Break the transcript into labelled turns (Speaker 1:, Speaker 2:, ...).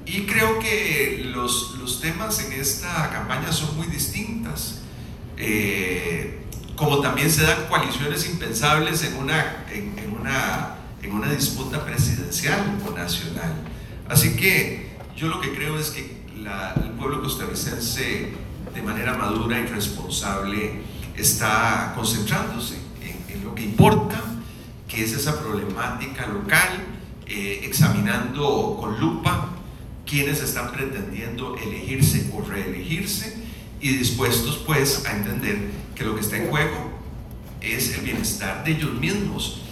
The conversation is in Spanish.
Speaker 1: Y creo que los temas en esta campaña son muy distintas, como también se dan coaliciones impensables en una disputa presidencial o nacional. Así que yo lo que creo es que el pueblo costarricense, de manera madura y responsable, está concentrándose en lo que importa, que es esa problemática local, examinando con lupa quienes están pretendiendo elegirse o reelegirse, y dispuestos pues a entender que lo que está en juego es el bienestar de ellos mismos